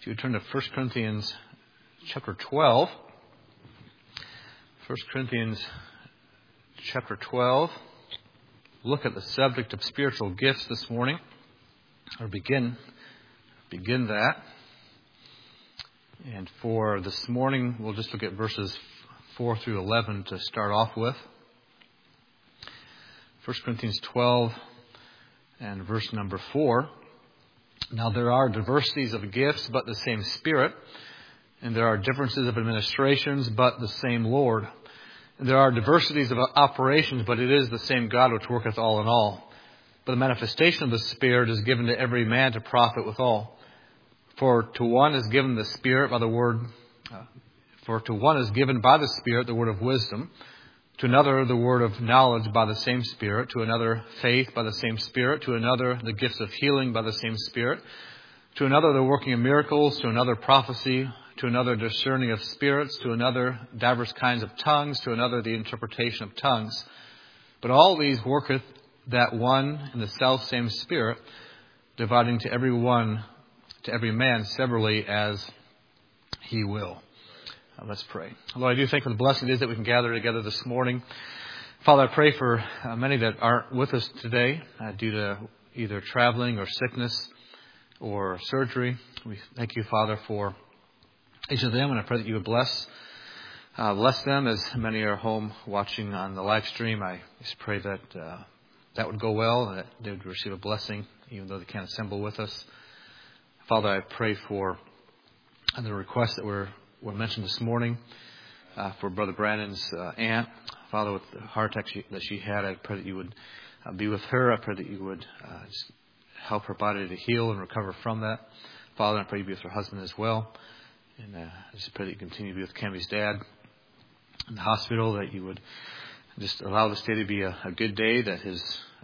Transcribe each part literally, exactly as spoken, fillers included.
If you would turn to First Corinthians chapter twelve. First Corinthians chapter twelve. Look at the subject of spiritual gifts this morning. Or begin, begin that. And for this morning, we'll just look at verses four through eleven to start off with. First Corinthians twelve and verse number four. Now there are diversities of gifts, but the same Spirit. And there are differences of administrations, but the same Lord. And there are diversities of operations, but it is the same God which worketh all in all. But the manifestation of the Spirit is given to every man to profit withal. For to one is given the Spirit by the word, uh, for to one is given by the Spirit the word of wisdom, to another the word of knowledge by the same Spirit, to another faith by the same Spirit, to another the gifts of healing by the same Spirit, to another the working of miracles, to another prophecy, to another discerning of spirits, to another divers kinds of tongues, to another the interpretation of tongues. But all these worketh that one and the self same Spirit, dividing to every one, to every man severally as he will. Uh, let's pray. Lord, I do thank for the blessing it is that we can gather together this morning. Father, I pray for uh, many that aren't with us today uh, due to either traveling or sickness or surgery. We thank you, Father, for each of them, and I pray that you would bless uh, bless them as many are home watching on the live stream. I just pray that uh, that would go well and that they would receive a blessing, even though they can't assemble with us. Father, I pray for the requests that were were mentioned this morning uh, for Brother Brandon's uh, aunt. Father, with the heart attack she, that she had, I pray that you would uh, be with her. I pray that you would uh, just help her body to heal and recover from that. Father, I pray you be with her husband as well. And uh, I just pray that you continue to be with Cammy's dad in the hospital, that you would just allow this day to be a, a good day, that his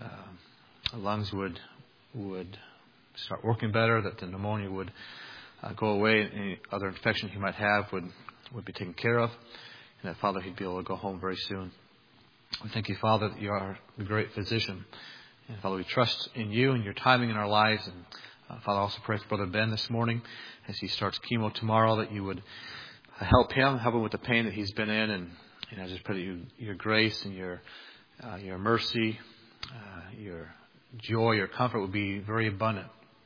uh, lungs would would start working better, that the pneumonia would Uh, go away, and any other infection he might have would, would be taken care of, and that, Father, he'd be able to go home very soon. We thank you, Father, that you are a great physician. And, Father, we trust in you and your timing in our lives. And, uh, Father, I also pray for Brother Ben this morning as he starts chemo tomorrow, that you would uh, help him, help him with the pain that he's been in. And, and I just pray that you, your grace and your, uh, your mercy, uh, your joy, your comfort would be very abundant.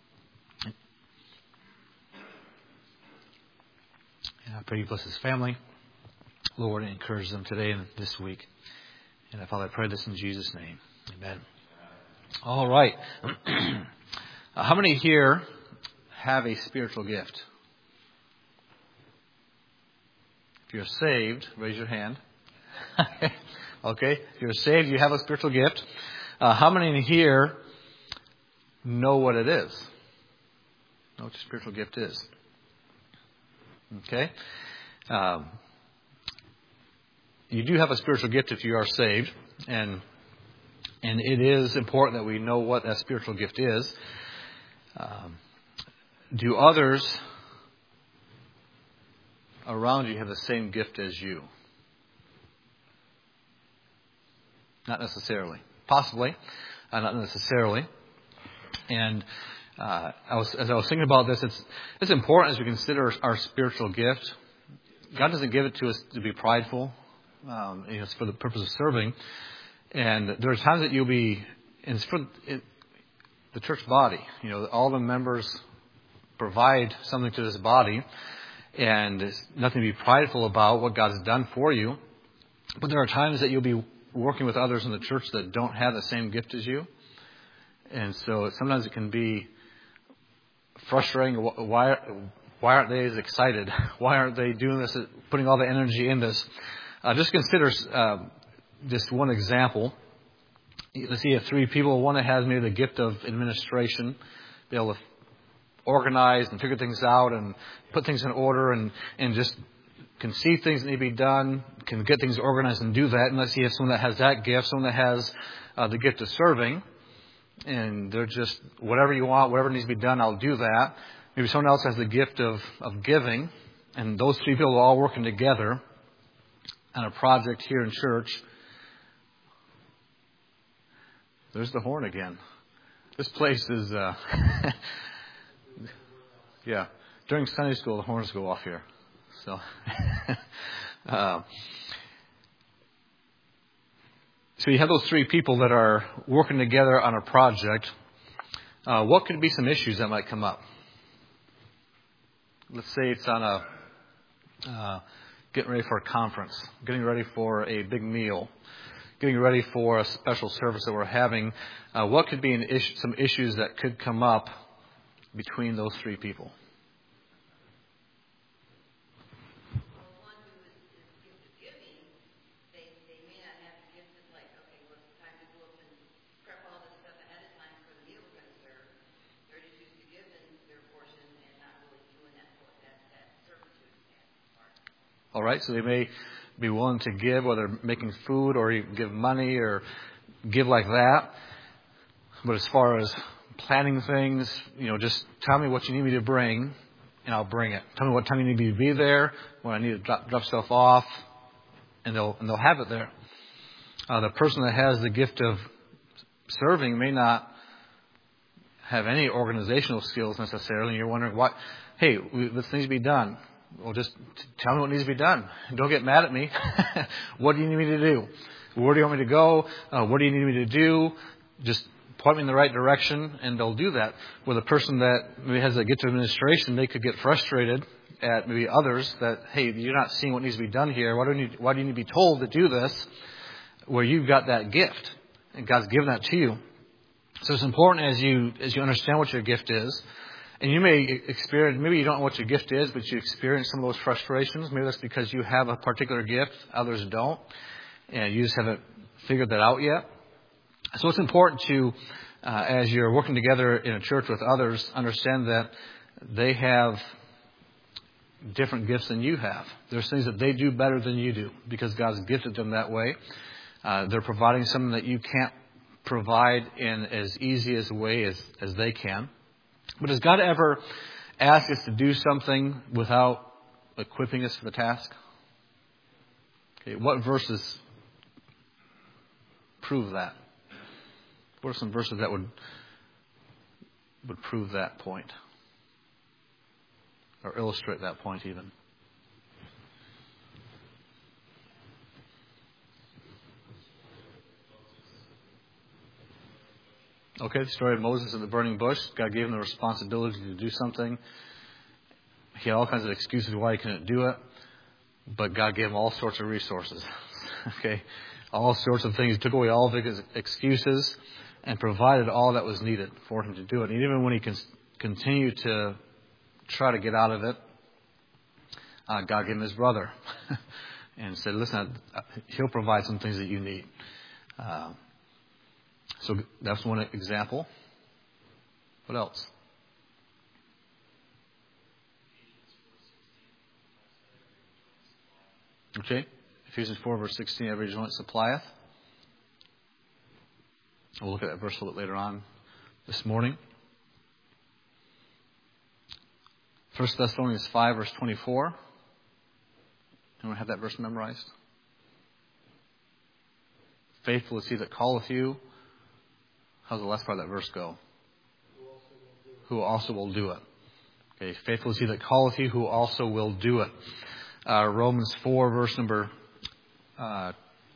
And I pray you bless his family, Lord, and encourage them today and this week. And Father, I pray this in Jesus' name. Amen. All right. uh, how many here have a spiritual gift? If you're saved, raise your hand. Okay. If you're saved, you have a spiritual gift. Uh, how many in here know what it is? Know what your spiritual gift is? Okay. Um, you do have a spiritual gift if you are saved, and and it is important that we know what that spiritual gift is. Um, do others around you have the same gift as you? Not necessarily. Possibly, uh, not necessarily. And Uh, I was, as I was thinking about this, it's it's important as we consider our spiritual gift. God doesn't give it to us to be prideful. Um, you know, it's for the purpose of serving. And there are times that you'll be, and it's for it, the church body. You know, all the members provide something to this body, and it's nothing to be prideful about what God has done for you. But there are times that you'll be working with others in the church that don't have the same gift as you, and so sometimes it can be frustrating. Why, why aren't they as excited? Why aren't they doing this, putting all the energy in this? Uh, just consider uh, just one example. Let's see, you have three people. One that has maybe the gift of administration, be able to organize and figure things out and put things in order and, and just can see things that need to be done, can get things organized and do that. Unless you have someone that has that gift, someone that has uh, the gift of serving. And they're just, whatever you want, whatever needs to be done, I'll do that. Maybe someone else has the gift of, of giving. And those three people are all working together on a project here in church. There's the horn again. This place is, uh, yeah. during Sunday school, the horns go off here. So, uh, so you have those three people that are working together on a project. Uh, what could be some issues that might come up? Let's say it's on a uh, getting ready for a conference, getting ready for a big meal, getting ready for a special service that we're having. Uh, what could be an issue, some issues that could come up between those three people? All right, so they may be willing to give, whether making food or give money or give like that. But as far as planning things, you know, just tell me what you need me to bring, and I'll bring it. Tell me what time you need me to be there, when I need to drop, drop stuff off, and they'll and they'll have it there. Uh, the person that has the gift of serving may not have any organizational skills necessarily. And you're wondering, what? Hey, we, this needs to be done. Well, just tell me what needs to be done. Don't get mad at me. What do you need me to do? Where do you want me to go? Uh, what do you need me to do? Just point me in the right direction, and they'll do that. With a person that maybe has a gift of administration, they could get frustrated at maybe others that, hey, you're not seeing what needs to be done here. Why do you need, why do you need to be told to do this? Where you've got that gift, and God's given that to you. So it's important as you as you understand what your gift is. And you may experience, maybe you don't know what your gift is, but you experience some of those frustrations. Maybe that's because you have a particular gift, others don't, and you just haven't figured that out yet. So it's important to, uh, as you're working together in a church with others, understand that they have different gifts than you have. There's things that they do better than you do because God's gifted them that way. Uh, they're providing something that you can't provide in as easy as a way as, as they can. But does God ever ask us to do something without equipping us for the task? Okay, what verses prove that? What are some verses that would would prove that point? Or illustrate that point even? Okay, the story of Moses and the burning bush. God gave him the responsibility to do something. He had all kinds of excuses why he couldn't do it. But God gave him all sorts of resources. Okay, all sorts of things. He took away all of his excuses and provided all that was needed for him to do it. And even when he con- continued to try to get out of it, uh, God gave him his brother and said, listen, he'll provide some things that you need. Uh, So that's one example. What else? Okay. Ephesians four, verse sixteen, every joint supplieth. We'll look at that verse a little bit later on this morning. First Thessalonians five, verse twenty-four. Anyone have that verse memorized? Faithful is he that calleth you. How's the last part of that verse go? Who also will do it. Okay, faithful is he that calleth you, who also will do it. Uh, Romans four, verse number uh,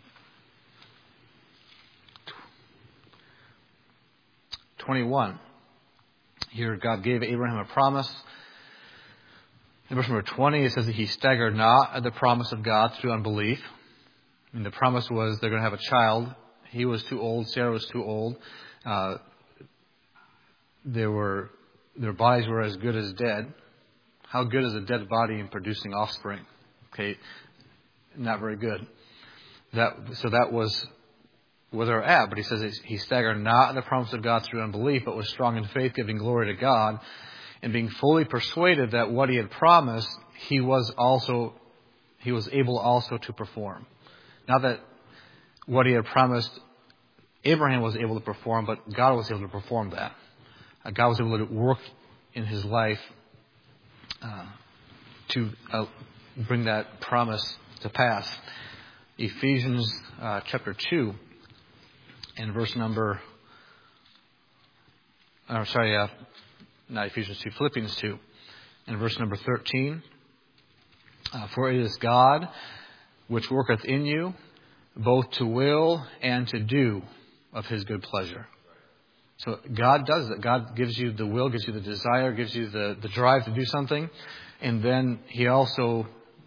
twenty-one. Here, God gave Abraham a promise. In verse number twenty, it says that he staggered not at the promise of God through unbelief. I mean, the promise was they're going to have a child. He was too old. Sarah was too old. Uh, they were, their bodies were as good as dead. How good is a dead body in producing offspring? Okay, not very good. That so that was where they're at. But he says he staggered not in the promise of God through unbelief, but was strong in faith, giving glory to God, and being fully persuaded that what he had promised, he was also he was able also to perform. Not that what he had promised, Abraham was able to perform, but God was able to perform that. Uh, God was able to work in his life uh, to uh, bring that promise to pass. Ephesians uh, chapter two and verse number, uh, sorry, uh, not Ephesians two, Philippians two. in verse number thirteen. Uh, For it is God which worketh in you, both to will and to do of his good pleasure. So God does it. God gives you the will, gives you the desire, gives you the, the drive to do something. And then he also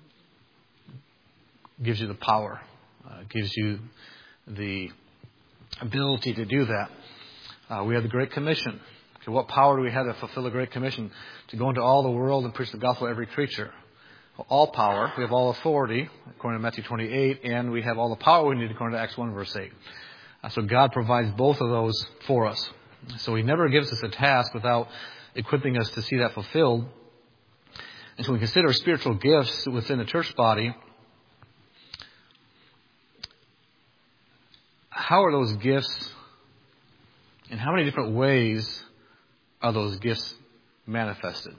gives you the power, uh, gives you the ability to do that. Uh, we have the Great Commission. Okay, what power do we have to fulfill the Great Commission? To go into all the world and preach the gospel to every creature. All power. We have all authority, according to Matthew twenty-eight, and we have all the power we need, according to Acts one, verse eight. Uh, so God provides both of those for us. So he never gives us a task without equipping us to see that fulfilled. And so when we consider spiritual gifts within the church body, how are those gifts, in how many different ways are those gifts manifested?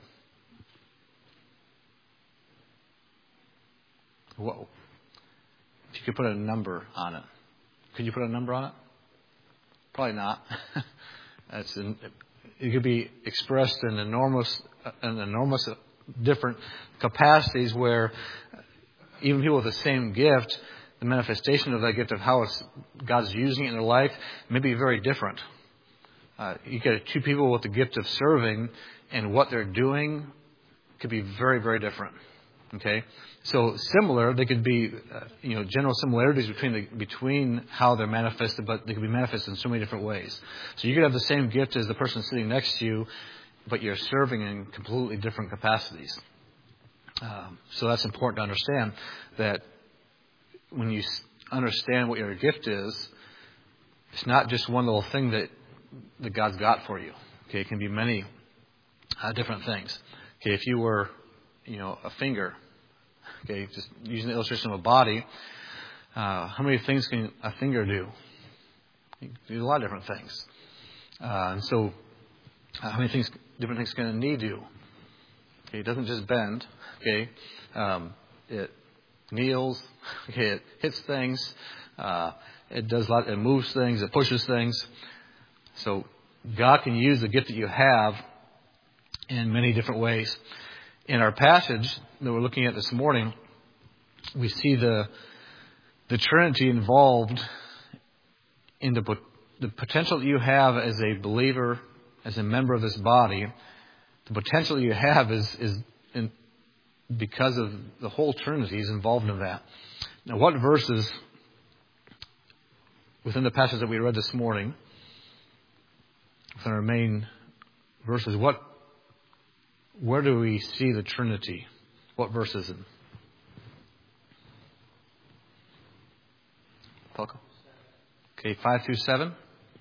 Whoa. If you could put a number on it. Could you put a number on it? Probably not. That's an, it could be expressed in enormous, in enormous different capacities where even people with the same gift, the manifestation of that gift of how it's, God's using it in their life may be very different. Uh, you get two people with the gift of serving, and what they're doing could be very, very different. Okay, so similar, they could be, uh, you know, general similarities between the, between how they're manifested, but they could be manifested in so many different ways. So you could have the same gift as the person sitting next to you, but you're serving in completely different capacities. Um, so that's important to understand, that when you understand what your gift is, it's not just one little thing that that God's got for you. Okay, it can be many uh, different things. Okay, if you were, you know, a finger. Okay, just using the illustration of a body, uh, how many things can a finger do? You can do a lot of different things. Uh, and so, uh, how many things, different things can a knee do? Okay, it doesn't just bend. Okay, um, it kneels. Okay, it hits things. Uh, it does a lot. It moves things. It pushes things. So, God can use the gift that you have in many different ways. In our passage that we're looking at this morning, we see the the Trinity involved in the the potential that you have as a believer, as a member of this body. The potential you have is is in, because of the whole Trinity is involved in that. Now, what verses within the passage that we read this morning, within our main verses, what Where do we see the Trinity? What verse is it? Falco? Okay, five through seven.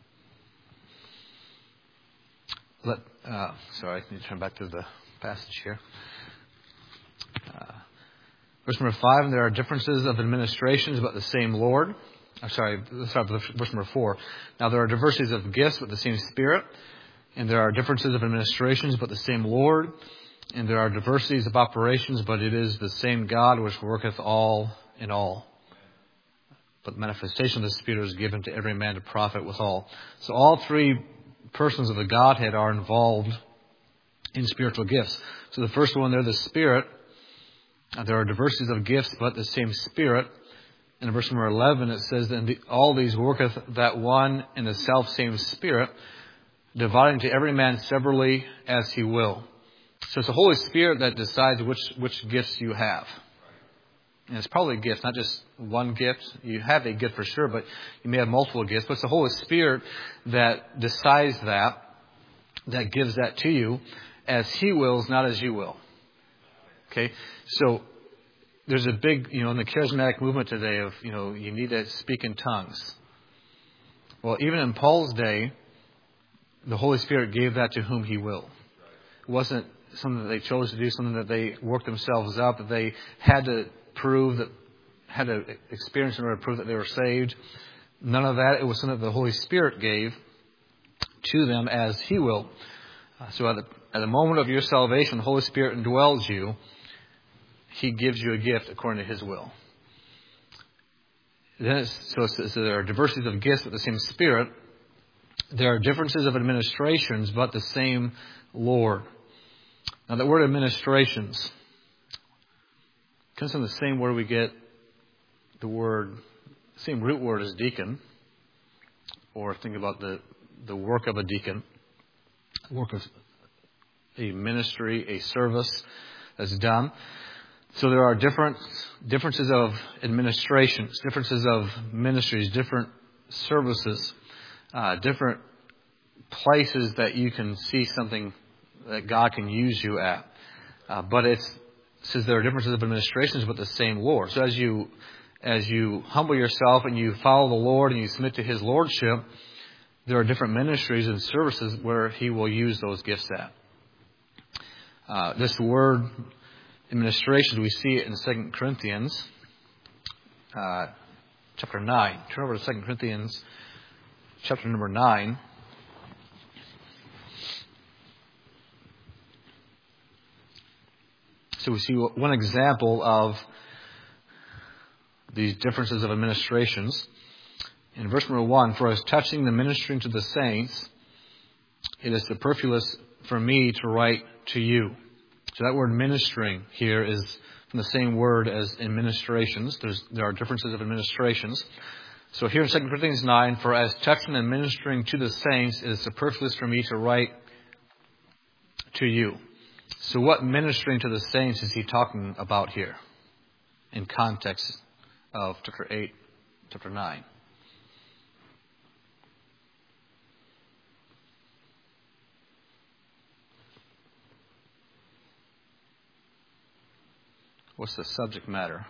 Let uh, sorry, I need to turn back to the passage here. Uh, verse number five. And there are differences of administrations, but the same Lord. I'm sorry. Let's start with verse number four. Now there are diversities of gifts, but the same Spirit. And there are differences of administrations, but the same Lord. And there are diversities of operations, but it is the same God which worketh all in all. But the manifestation of the Spirit is given to every man to profit withal. So all three persons of the Godhead are involved in spiritual gifts. So the first one there, the Spirit. There are diversities of gifts, but the same Spirit. In verse number eleven, it says, that all these worketh that one and the self same Spirit, dividing to every man severally as he will. So it's the Holy Spirit that decides which, which gifts you have. And it's probably a gift, not just one gift. You have a gift for sure, but you may have multiple gifts. But it's the Holy Spirit that decides that, that gives that to you as He wills, not as you will. Okay? So there's a big, you know, in the charismatic movement today of, you know, you need to speak in tongues. Well, even in Paul's day, the Holy Spirit gave that to whom He will. It wasn't something that they chose to do, something that they worked themselves up, that they had to prove, that had to experience in order to prove that they were saved. None of that. It was something that the Holy Spirit gave to them as He will. Uh, so at the, at the moment of your salvation, the Holy Spirit indwells you. He gives you a gift according to His will. Then it's, so, it's, so there are diversities of gifts with the same Spirit. There are differences of administrations, but the same Lord. Now, that word administrations comes from the same word we get the word, same root word as deacon, or think about the, the work of a deacon, work of a ministry, a service that's done. So there are different differences of administrations, differences of ministries, different services, uh, different places that you can see something that God can use you at. Uh, but it's, it says there are differences of administrations, but the same Lord. So as you as you humble yourself and you follow the Lord and you submit to His lordship, there are different ministries and services where He will use those gifts at. Uh, this word administration, we see it in Second Corinthians uh, chapter nine. Turn over to Second Corinthians chapter number nine. So we see one example of these differences of administrations. In verse number one, for as touching the ministering to the saints, it is superfluous for me to write to you. So that word ministering here is from the same word as administrations. There's, there are differences of administrations. So here in Second Corinthians nine, for as touching and ministering to the saints, it is superfluous for me to write to you. So what ministering to the saints is he talking about here in context of chapter eight, chapter nine? What's the subject matter?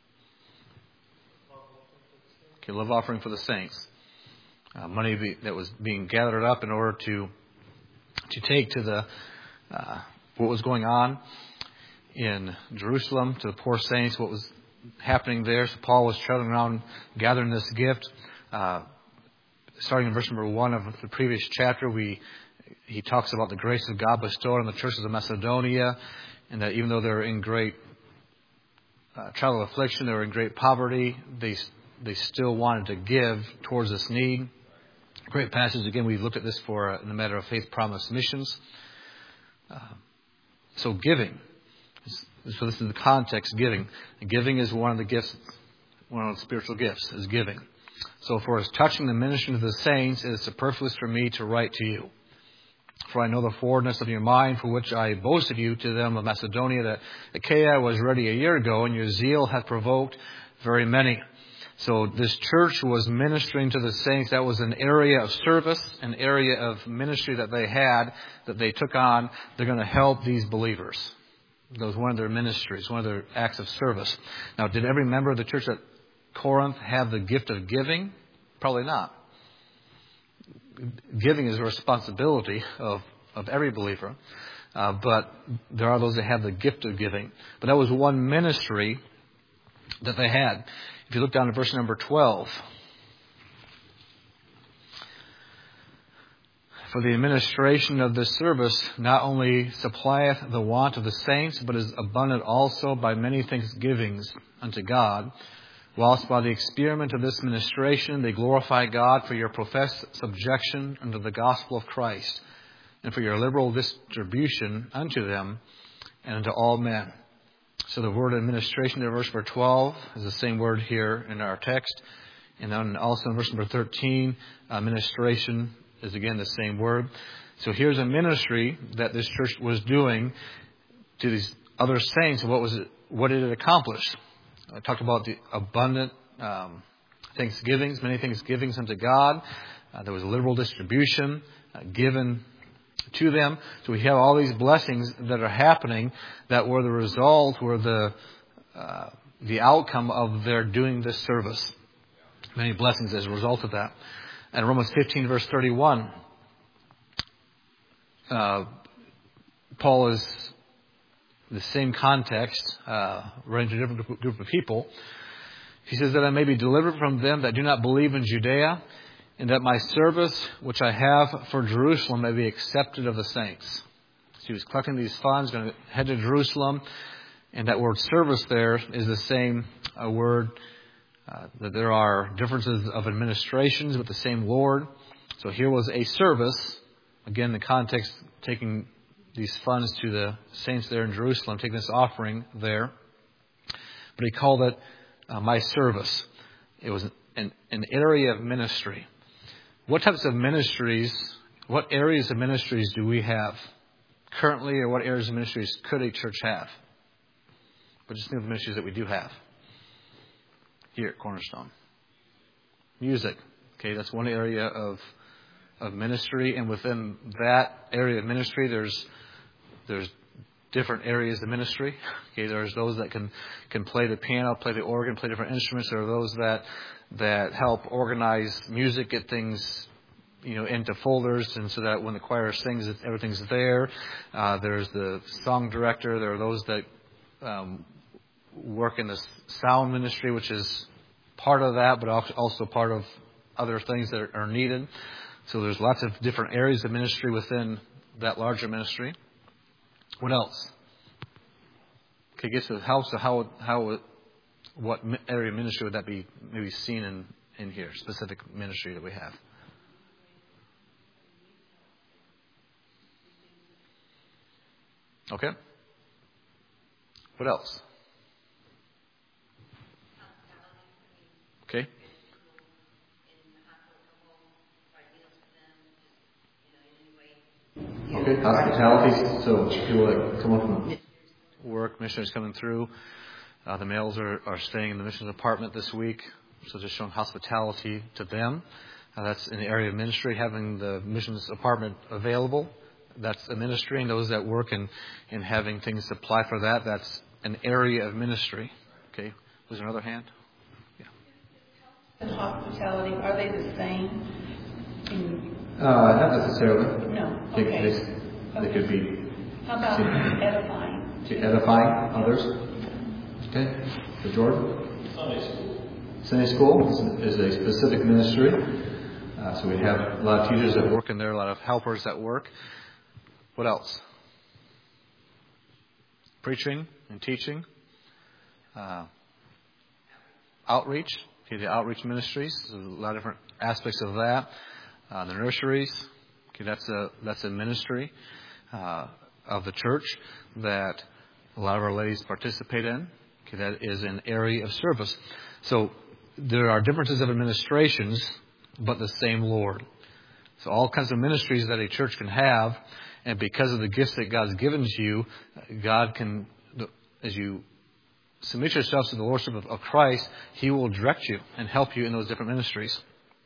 Okay, love offering for the saints. Uh, money be, that was being gathered up in order to to take to the uh, what was going on in Jerusalem, to the poor saints, what was happening there. So Paul was traveling around gathering this gift. Uh, starting in verse number one of the previous chapter, we he talks about the grace of God bestowed on the churches of Macedonia, and that even though they're in great uh, trial of affliction, they were in great poverty, they they still wanted to give towards this need. Great passage. Again, we've looked at this for uh, in the matter of faith, promise, missions. Uh, so giving. So this is the context, giving. Giving is one of the gifts, one of the spiritual gifts, is giving. So for as touching the ministry of the saints, it is superfluous for me to write to you. For I know the forwardness of your mind, for which I boasted you to them of Macedonia, that Achaia was ready a year ago, and your zeal hath provoked very many. So this church was ministering to the saints. That was an area of service, an area of ministry that they had, that they took on. They're going to help these believers. That was one of their ministries, one of their acts of service. Now, did every member of the church at Corinth have the gift of giving? Probably not. Giving is a responsibility of, of every believer. Uh, but there are those that have the gift of giving. But that was one ministry that they had. If you look down at verse number twelve. For the administration of this service not only supplieth the want of the saints, but is abundant also by many thanksgivings unto God, whilst by the experiment of this ministration they glorify God for your professed subjection unto the gospel of Christ, and for your liberal distribution unto them and unto all men. So the word administration in verse number twelve is the same word here in our text. And then also in verse number thirteen, administration is again the same word. So here's a ministry that this church was doing to these other saints. What was it? What did it accomplish? I talked about the abundant um, thanksgivings, many thanksgivings unto God. Uh, there was a liberal distribution uh, given to them. So we have all these blessings that are happening that were the result, were the uh, the outcome of their doing this service. Many blessings as a result of that. And Romans fifteen, verse thirty-one, uh, Paul is the same context, uh, writing to a different group of people. He says that I may be delivered from them that do not believe in Judea, and that my service which I have for Jerusalem may be accepted of the saints. So he was collecting these funds, going to head to Jerusalem, and that word service there is the same uh, word. Uh, that there are differences of administrations with the same Lord. So here was a service. Again, the context taking these funds to the saints there in Jerusalem, taking this offering there. But he called it uh, my service. It was an, an area of ministry. What types of ministries, what areas of ministries do we have currently, or what areas of ministries could a church have? But just think of the ministries that we do have here at Cornerstone. Music. Okay, that's one area of of ministry, and within that area of ministry, there's there's different areas of ministry. Okay, there's those that can can play the piano, play the organ, play different instruments. There are those that that help organize music, get things, you know, into folders, and so that when the choir sings, everything's there. Uh, there's the song director. There are those that um, work in the sound ministry, which is part of that, but also part of other things that are needed. So there's lots of different areas of ministry within that larger ministry. What else? Okay, get to the house. So how how what area of ministry would that be maybe seen in in here? Specific ministry that we have. Okay. What else? Okay. Okay, hospitality. So people that come up from work, missionaries coming through. Uh, the males are, are staying in the missions department this week, so just showing hospitality to them. Uh, that's in the area of ministry, having the missions department available. That's a ministry, and those that work in, in having things supply for that, that's an area of ministry. Okay, was there another hand? Yeah. And hospitality, are they the same? In Uh, not necessarily. No. They, Okay. they, okay. they could be. How about to, edifying? To edifying others. Okay. For Jordan? Sunday school. Sunday school is, is a specific ministry. Uh, so we have a lot of teachers that work in there, a lot of helpers that work. What else? Preaching and teaching. Uh, outreach. Okay, the outreach ministries. There's a lot of different aspects of that. Uh, the nurseries. Okay, that's a that's a ministry uh, of the church that a lot of our ladies participate in. Okay, that is an area of service. So there are differences of administrations, but the same Lord. So all kinds of ministries that a church can have, and because of the gifts that God's given to you, God can, as you submit yourselves to the lordship of, of Christ, He will direct you and help you in those different ministries.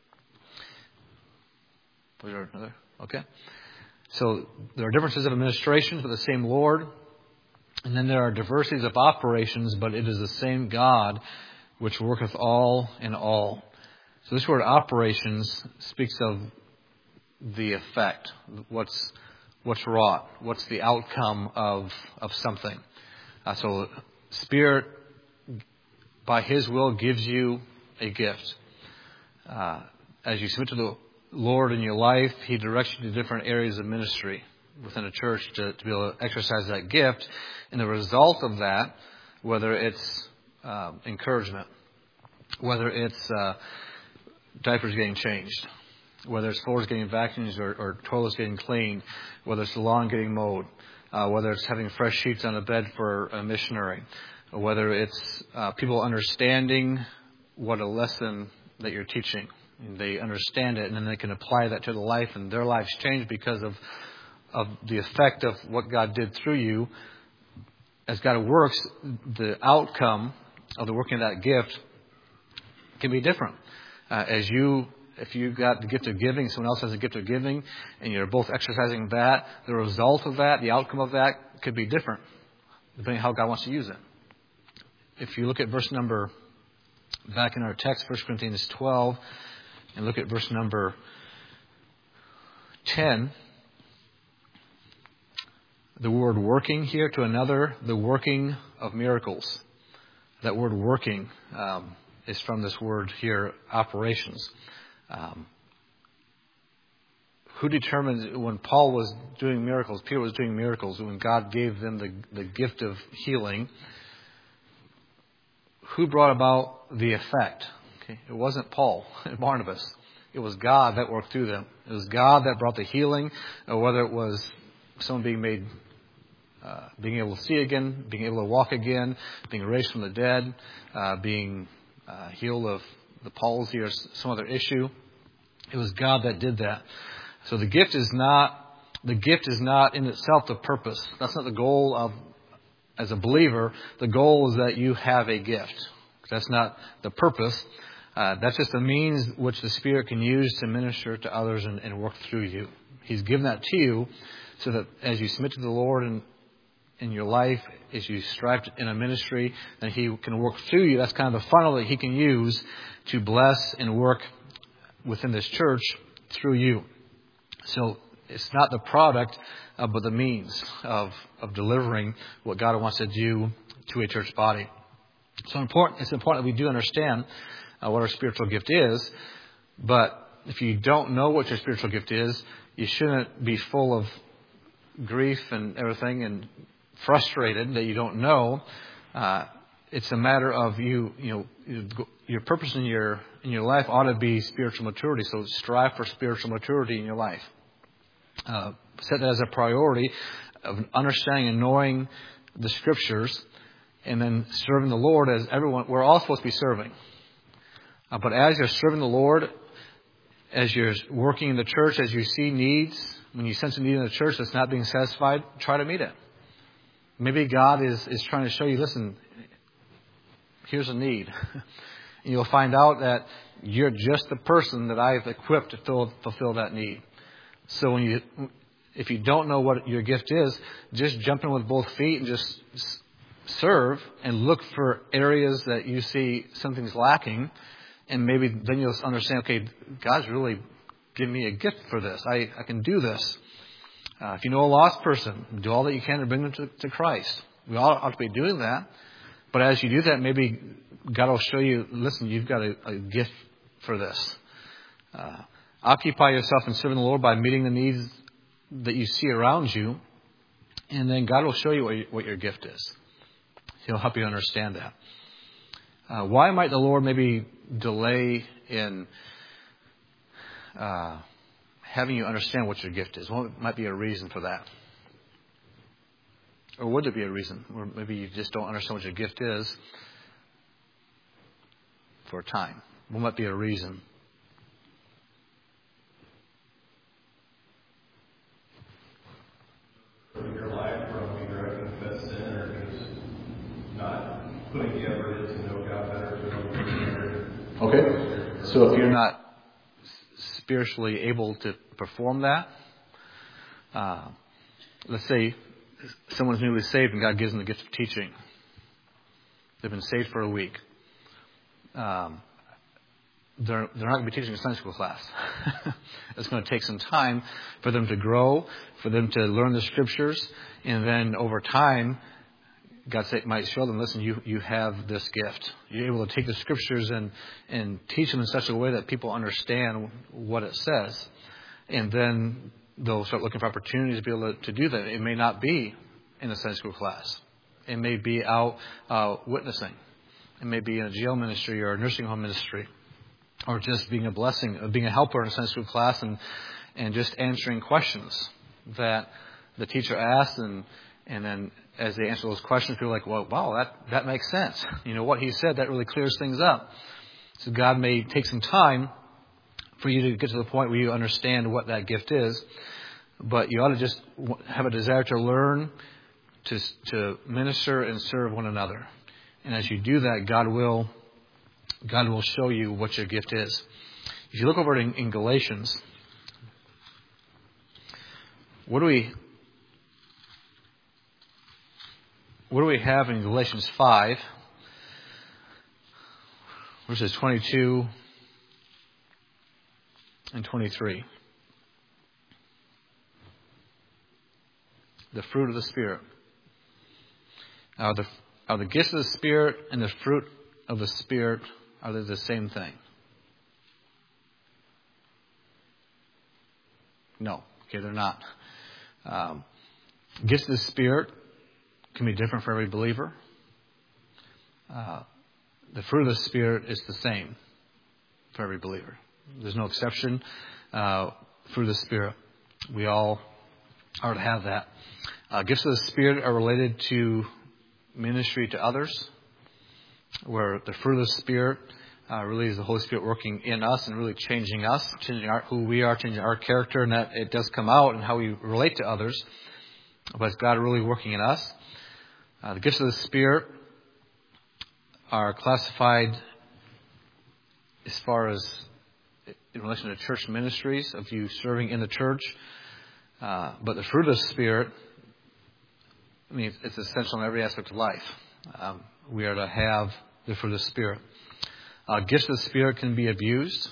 Was there another? Okay. So there are differences of administrations, but the same Lord. And then there are diversities of operations, but it is the same God which worketh all in all. So this word operations speaks of the effect, what's what's wrought, what's the outcome of of something. Uh, so Spirit, by His will, gives you a gift. Uh, as you submit to the Lord in your life, He directs you to different areas of ministry within a church to, to be able to exercise that gift. And the result of that, whether it's uh, encouragement, whether it's uh, diapers getting changed, whether it's floors getting vacuumed or, or toilets getting cleaned, whether it's the lawn getting mowed, uh, whether it's having fresh sheets on a bed for a missionary, or whether it's uh, people understanding what a lesson that you're teaching. And they understand it, and then they can apply that to their life, and their lives change because of of the effect of what God did through you. As God works, the outcome of the working of that gift can be different. Uh, as you, if you got the gift of giving, someone else has a gift of giving, and you're both exercising that, the result of that, the outcome of that could be different, depending on how God wants to use it. If you look at verse number, back in our text, First Corinthians twelve, and look at verse number ten, the word working here to another, the working of miracles. That word working um, is from this word here, operations. Um, who determined when Paul was doing miracles, Peter was doing miracles, when God gave them the, the gift of healing, who brought about the effect? Okay, it wasn't Paul and Barnabas. It was God that worked through them. It was God that brought the healing, or whether it was someone being made, uh, being able to see again, being able to walk again, being raised from the dead, uh, being uh, healed of the palsy or some other issue. It was God that did that. So the gift is not the gift is not in itself the purpose. That's not the goal of, as a believer, the goal is that you have a gift. That's not the purpose. Uh, that's just a means which the Spirit can use to minister to others and, and work through you. He's given that to you so that as you submit to the Lord in, in your life, as you strive in a ministry, then He can work through you. That's kind of the funnel that He can use to bless and work within this church through you. So it's not the product, uh, but the means of, of delivering what God wants to do to a church body. So important, it's important that we do understand uh, what our spiritual gift is. But if you don't know what your spiritual gift is, you shouldn't be full of grief and everything and frustrated that you don't know. Uh, it's a matter of you, you know, your purpose in your in your life ought to be spiritual maturity. So strive for spiritual maturity in your life. Uh, set that as a priority of understanding and knowing the Scriptures, and then serving the Lord as everyone. We're all supposed to be serving. Uh, but as you're serving the Lord, as you're working in the church, as you see needs, when you sense a need in the church that's not being satisfied, try to meet it. Maybe God is, is trying to show you, listen, here's a need. And you'll find out that you're just the person that I've equipped to fill, fulfill that need. So when you, if you don't know what your gift is, just jump in with both feet and just serve and look for areas that you see something's lacking. And maybe then you'll understand, okay, God's really given me a gift for this. I, I can do this. Uh, if you know a lost person, do all that you can to bring them to, to Christ. We all ought to be doing that. But as you do that, maybe God will show you, listen, you've got a, a gift for this. Uh, occupy yourself in serving the Lord by meeting the needs that you see around you. And then God will show you what, you, what your gift is. He'll help you understand that. Uh, why might the Lord maybe delay in uh, having you understand what your gift is? What might be a reason for that? Or would there be a reason? Or maybe you just don't understand what your gift is for a time. What might be a reason? Your life from either a confessed sin or just not putting the effort in to know God better, to know God better. Okay. So if you're not spiritually able to perform that, uh, let's say someone's newly saved and God gives them the gift of teaching. They've been saved for a week. Um, they're, they're not going to be teaching a Sunday school class. It's going to take some time for them to grow, for them to learn the Scriptures, and then over time, God say, might show them, listen, you, you have this gift. You're able to take the Scriptures and, and teach them in such a way that people understand what it says. And then they'll start looking for opportunities to be able to, to do that. It may not be in a Sunday school class. It may be out uh, witnessing. It may be in a jail ministry or a nursing home ministry. Or just being a blessing, or being a helper in a Sunday school class and, and just answering questions that the teacher asks. And, and then as they answer those questions, people are like, well, wow, that, that makes sense. You know, what he said, that really clears things up. So God may take some time for you to get to the point where you understand what that gift is. But you ought to just have a desire to learn, to, to minister and serve one another. And as you do that, God will God will show you what your gift is. If you look over in, in Galatians, what do we what do we have in Galatians five, verses twenty-two and twenty-three? The fruit of the Spirit. Are the are the gifts of the Spirit and the fruit of the Spirit, are they the same thing? No. Okay, they're not. Um, gifts of the Spirit can be different for every believer. Uh, the fruit of the Spirit is the same for every believer. There's no exception. Uh, fruit of the Spirit. We all are to have that. Uh, gifts of the Spirit are related to ministry to others, where the fruit of the Spirit uh, really is the Holy Spirit working in us and really changing us, changing our, who we are, changing our character, and that it does come out in how we relate to others. But it's God really working in us. Uh, the gifts of the Spirit are classified as far as in relation to church ministries, of you serving in the church. Uh, but the fruit of the Spirit, I mean, it's essential in every aspect of life. Um, we are to have the fruit of the Spirit. Uh, gifts of the Spirit can be abused.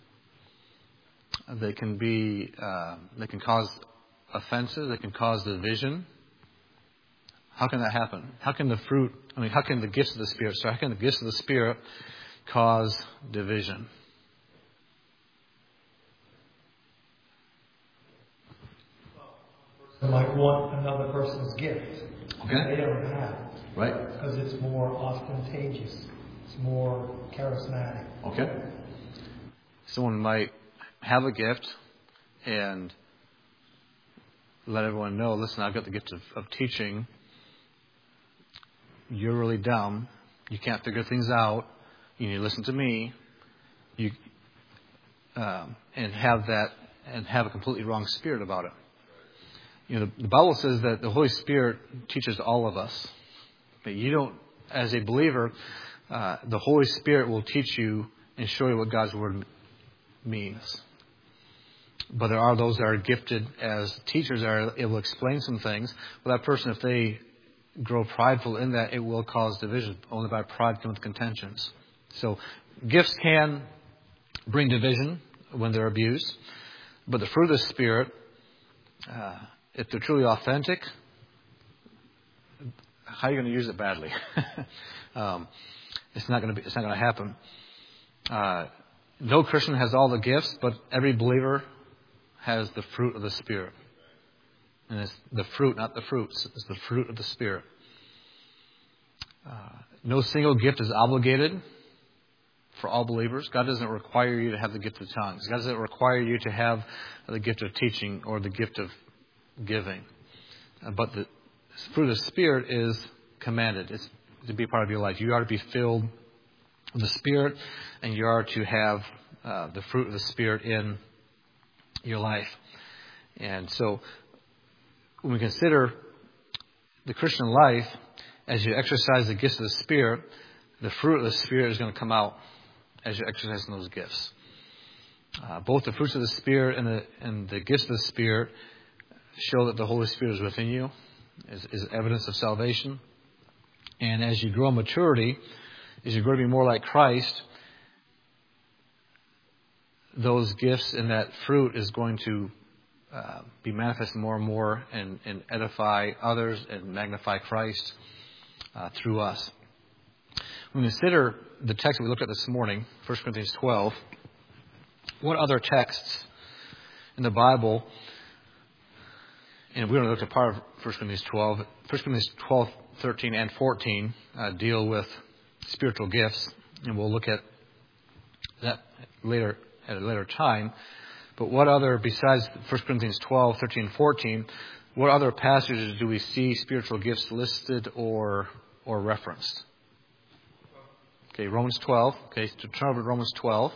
They can be, uh, they can cause offenses. They can cause division. How can that happen? How can the fruit, I mean, how can the gifts of the Spirit, so how can the gifts of the Spirit cause division? They might want another person's gift Okay. that they don't have. Right. Because it's more ostentatious. It's more charismatic. Okay. Someone might have a gift and let everyone know, listen, I've got the gift of, of teaching. You're really dumb. You can't figure things out. You need to listen to me. You um, and have that and have a completely wrong spirit about it. You know, the, the Bible says that the Holy Spirit teaches all of us. But you don't, as a believer, uh, the Holy Spirit will teach you and show you what God's Word means. But there are those that are gifted as teachers that are able to explain some things. Well, that person, if they grow prideful in that, it will cause division. Only by pride comes contentions. So gifts can bring division when they're abused. But the fruit of the Spirit, uh, if they're truly authentic, how are you going to use it badly? um, it's not going to be. It's not going to happen. Uh, no Christian has all the gifts, but every believer has the fruit of the Spirit. And it's the fruit, not the fruits. It's the fruit of the Spirit. Uh, no single gift is obligated for all believers. God doesn't require you to have the gift of tongues. God doesn't require you to have the gift of teaching or the gift of giving. Uh, but the fruit of the Spirit is commanded. It's to be part of your life. You are to be filled with the Spirit, and you are to have uh, the fruit of the Spirit in your life. And so when we consider the Christian life, as you exercise the gifts of the Spirit, the fruit of the Spirit is going to come out as you exercise those gifts. Uh, both the fruits of the Spirit and the, and the gifts of the Spirit show that the Holy Spirit is within you, is, is evidence of salvation. And as you grow in maturity, as you grow to be more like Christ, those gifts and that fruit is going to uh, be manifested more and more and, and edify others and magnify Christ uh, through us. When we consider the text that we looked at this morning, First Corinthians twelve, what other texts in the Bible, and we're going to look at part of First Corinthians twelve, First Corinthians twelve, thirteen, and fourteen uh, deal with spiritual gifts, and we'll look at that later at a later time. But what other, besides First Corinthians twelve, thirteen, and fourteen, what other passages do we see spiritual gifts listed or or referenced? Okay, Romans twelve. Okay, so turn over to Romans twelve.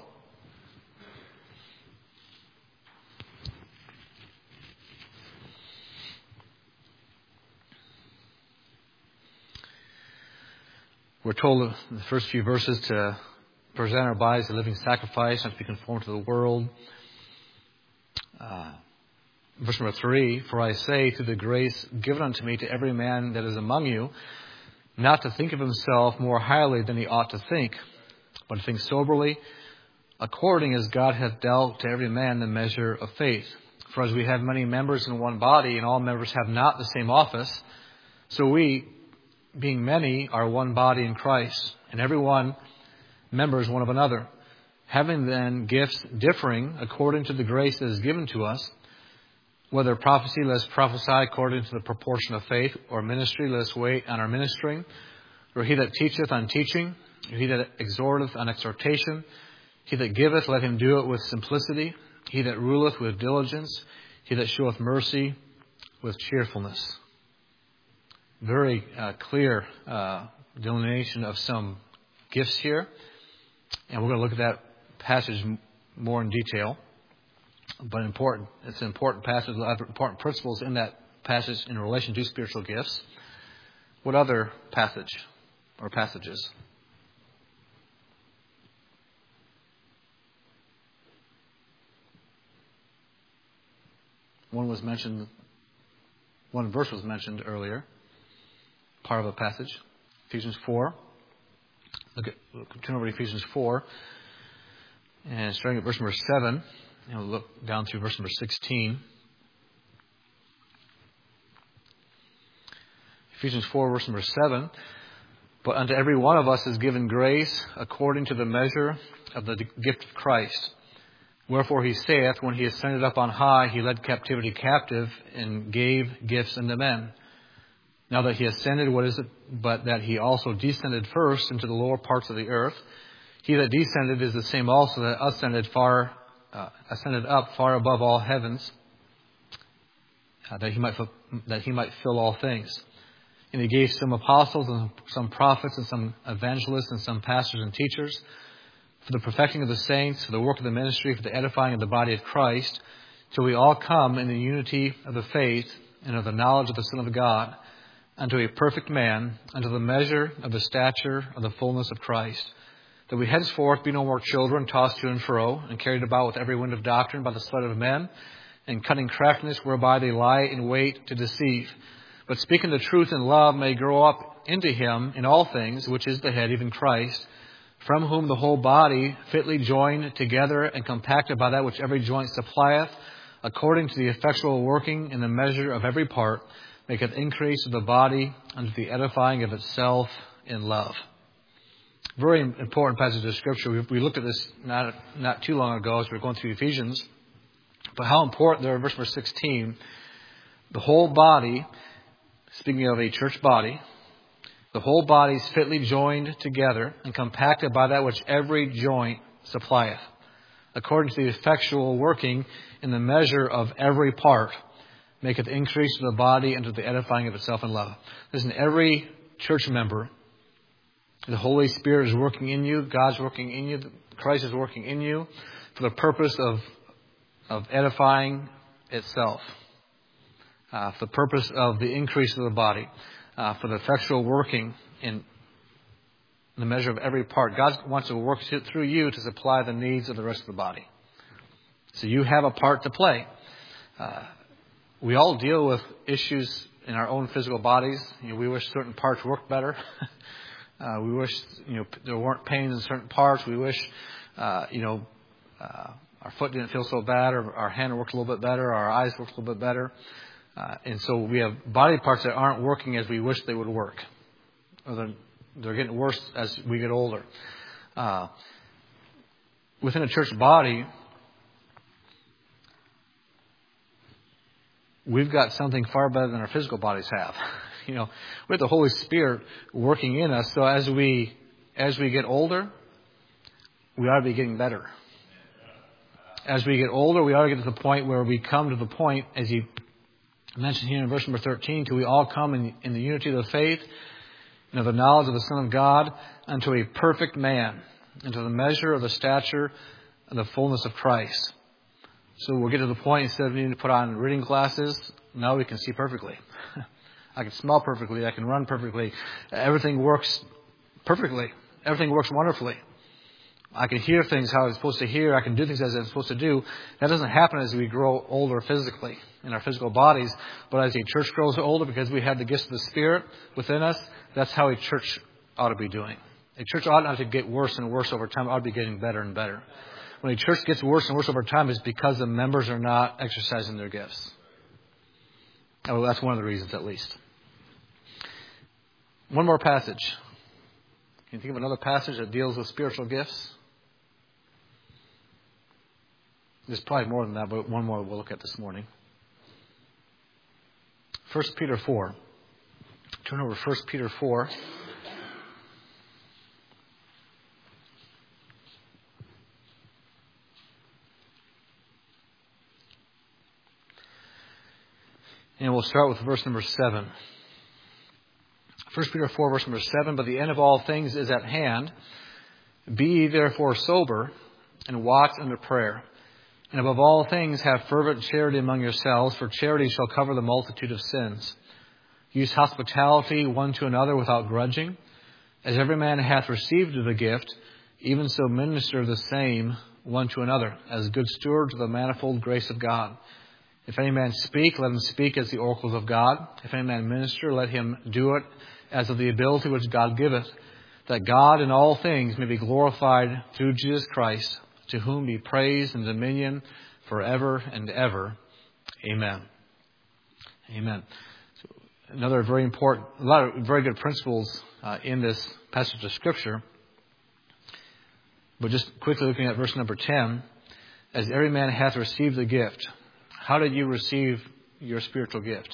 We're told in the first few verses to present our bodies a living sacrifice, not to be conformed to the world. Uh, verse number three, for I say, through the grace given unto me, to every man that is among you, not to think of himself more highly than he ought to think, but to think soberly, according as God hath dealt to every man the measure of faith. For as we have many members in one body, and all members have not the same office, so we, being many, are one body in Christ, and every one members one of another. Having then gifts differing according to the grace that is given to us, whether prophecy, let us prophesy according to the proportion of faith, or ministry, let us wait on our ministering, or he that teacheth on teaching, or he that exhorteth on exhortation, he that giveth, let him do it with simplicity, he that ruleth with diligence, he that showeth mercy with cheerfulness. Very uh, clear uh, delineation of some gifts here. And we're going to look at that passage more in detail. But important, it's an important passage, important principles in that passage in relation to spiritual gifts. What other passage or passages? One was mentioned, one verse was mentioned earlier, part of a passage, Ephesians four. Look at, look, turn over to Ephesians four, and starting at verse number seven, and we'll look down through verse number sixteen. Ephesians four, verse number seven. But unto every one of us is given grace according to the measure of the gift of Christ. Wherefore he saith, when he ascended up on high, he led captivity captive and gave gifts unto men. Now that he ascended, what is it but that he also descended first into the lower parts of the earth? He that descended is the same also that ascended far, uh, ascended up far above all heavens, uh, that he might that he might fill all things. And he gave some apostles and some prophets and some evangelists and some pastors and teachers for the perfecting of the saints, for the work of the ministry, for the edifying of the body of Christ, till we all come in the unity of the faith and of the knowledge of the Son of God, unto a perfect man, unto the measure of the stature of the fullness of Christ, that we henceforth be no more children, tossed to and fro, and carried about with every wind of doctrine by the sleight of men, and cunning craftiness whereby they lie in wait to deceive. But speaking the truth in love may grow up into him in all things, which is the head, even Christ, from whom the whole body, fitly joined together and compacted by that which every joint supplieth, according to the effectual working in the measure of every part, maketh increase of the body unto the edifying of itself in love. Very important passage of Scripture. We, we looked at this not not too long ago as we were going through Ephesians. But how important there in verse number sixteen, the whole body, speaking of a church body, the whole body is fitly joined together and compacted by that which every joint supplieth, according to the effectual working in the measure of every part, maketh increase to the body and to the edifying of itself in love. Listen, every church member, the Holy Spirit is working in you, God's working in you, Christ is working in you for the purpose of, of edifying itself, uh, for the purpose of the increase of the body. Uh, for the effectual working in the measure of every part. God wants to work through you to supply the needs of the rest of the body. So you have a part to play. Uh, we all deal with issues in our own physical bodies. You know, we wish certain parts worked better. uh, we wish you know there weren't pains in certain parts. We wish uh, you know uh, our foot didn't feel so bad, or our hand worked a little bit better, or our eyes worked a little bit better. Uh, and so we have body parts that aren't working as we wish they would work. Or they're, they're getting worse as we get older. Uh, within a church body, we've got something far better than our physical bodies have. You know, we have the Holy Spirit working in us. So as we as we get older, we ought to be getting better. As we get older, we ought to get to the point where we come to the point, as he mentioned here in verse number thirteen, till we all come in, in the unity of the faith and of the knowledge of the Son of God, unto a perfect man, unto the measure of the stature and the fullness of Christ. So we'll get to the point, instead of needing to put on reading glasses, now we can see perfectly. I can smell perfectly. I can run perfectly. Everything works perfectly. Everything works wonderfully. I can hear things how I'm supposed to hear. I can do things as I'm supposed to do. That doesn't happen as we grow older physically in our physical bodies. But as a church grows older, because we have the gifts of the Spirit within us, that's how a church ought to be doing. A church ought not to get worse and worse over time. It ought to be getting better and better. When a church gets worse and worse over time, it's because the members are not exercising their gifts. Well, that's one of the reasons, at least. One more passage. Can you think of another passage that deals with spiritual gifts? There's probably more than that, but one more we'll look at this morning. First Peter four. Turn over to First Peter four. And we'll start with verse number seven. First Peter four, verse number seven. But the end of all things is at hand. Be ye therefore sober, and watch unto prayer. And above all things have fervent charity among yourselves, for charity shall cover the multitude of sins. Use hospitality one to another without grudging. As every man hath received of the gift, even so minister the same one to another, as good stewards of the manifold grace of God. If any man speak, let him speak as the oracles of God. If any man minister, let him do it as of the ability which God giveth, that God in all things may be glorified through Jesus Christ, to whom be praise and dominion forever and ever. Amen. Amen. So another very important, a lot of very good principles uh, in this passage of Scripture. But just quickly looking at verse number ten, as every man hath received the gift. How did you receive your spiritual gift?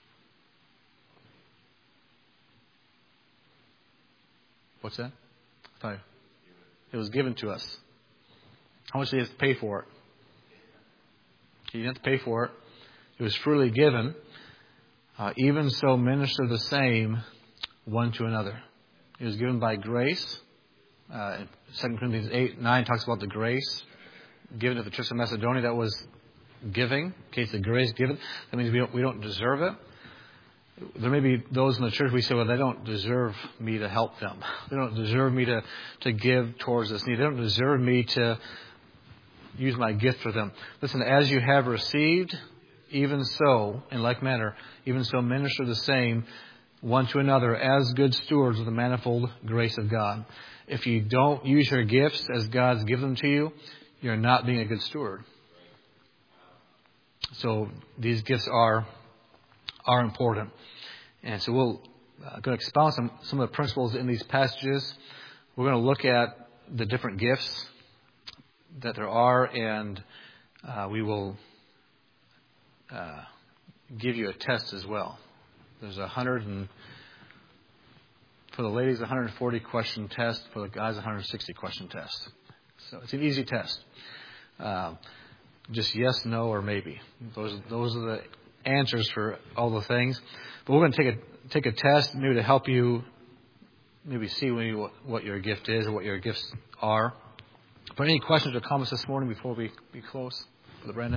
What's that? Sorry. It was given to us. How much did you have to pay for it? You didn't have to pay for it. It was freely given. Uh, even so, minister the same one to another. It was given by grace. Uh, Second Corinthians eight, nine talks about the grace given to the Church of Macedonia. That was giving. In case the grace given, that means we don't, we don't deserve it. There may be those in the church we say, well, they don't deserve me to help them. They don't deserve me to, to give towards this need. They don't deserve me to use my gift for them. Listen, as you have received, even so, in like manner, even so minister the same one to another as good stewards of the manifold grace of God. If you don't use your gifts as God's given them to you, you're not being a good steward. So these gifts are are important. And so we'll uh, going to expound some, some of the principles in these passages. We're going to look at the different gifts that there are, and uh, we will uh, give you a test as well. There's a hundred and for the ladies, a one hundred forty question test. For the guys, a one hundred sixty question test. So it's an easy test. Uh, just yes, no, or maybe. Those those are the answers for all the things. But we're going to take a take a test, maybe to help you maybe see maybe what, what your gift is or what your gifts are. But any questions or comments this morning before we, we close? Brother Brandon?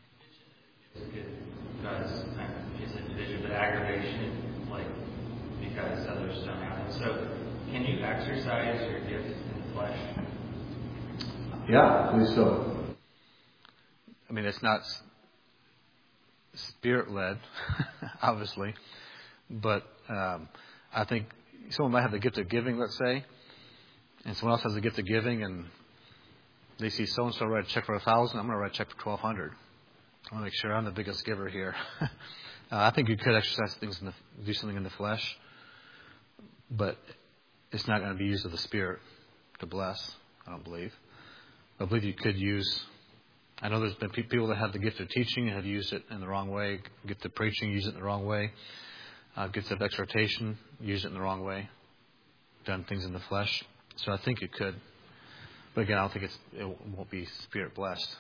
Because is it division to aggravation, like because others don't have it. So can you exercise your gift in the flesh? Yeah, I believe so. I mean, it's not spirit-led, obviously, but um, I think someone might have the gift of giving, let's say, and someone else has the gift of giving, and they see so-and-so write a check for a thousand. I'm going to write a check for twelve hundred. I want to make sure I'm the biggest giver here. uh, I think you could exercise things, in the, do something in the flesh, but it's not going to be used of the Spirit to bless, I don't believe. I believe you could use, I know there's been people that have the gift of teaching and have used it in the wrong way, gift of preaching, use it in the wrong way, uh, gift of exhortation, use it in the wrong way, done things in the flesh. So I think you could. But again, I don't think it's, it won't be Spirit blessed.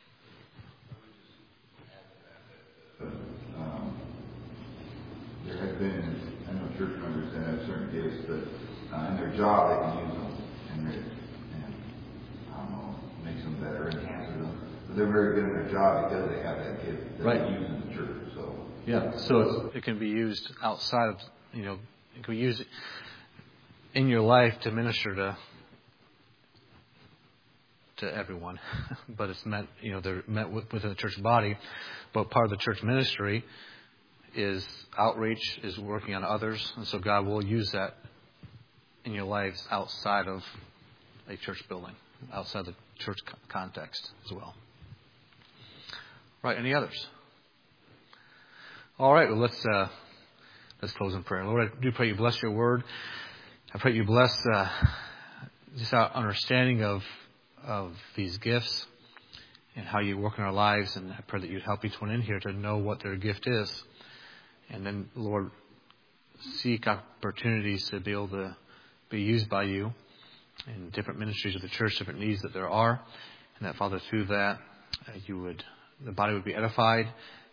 Um, there have been, I know church members that have certain gifts, but uh, in their job they can use them and, and I don't know, makes them better, enhances them. But they're very good at their job because they have that gift that right. they use in the church. So yeah, so it's, it can be used outside of, you know, it can be used in your life to minister to to everyone, but it's meant, you know, they're meant within the church body. But part of the church ministry is outreach, is working on others, and so God will use that in your lives outside of a church building, outside the church context as well. Right? Any others? All right. Well, let's uh, let's close in prayer. Lord, I do pray you bless your word. I pray you bless uh, just our understanding of. of these gifts and how you work in our lives, and I pray that you'd help each one in here to know what their gift is, and then, Lord, seek opportunities to be able to be used by you in different ministries of the church, different needs that there are, and that, Father, through that uh, you would the body would be edified,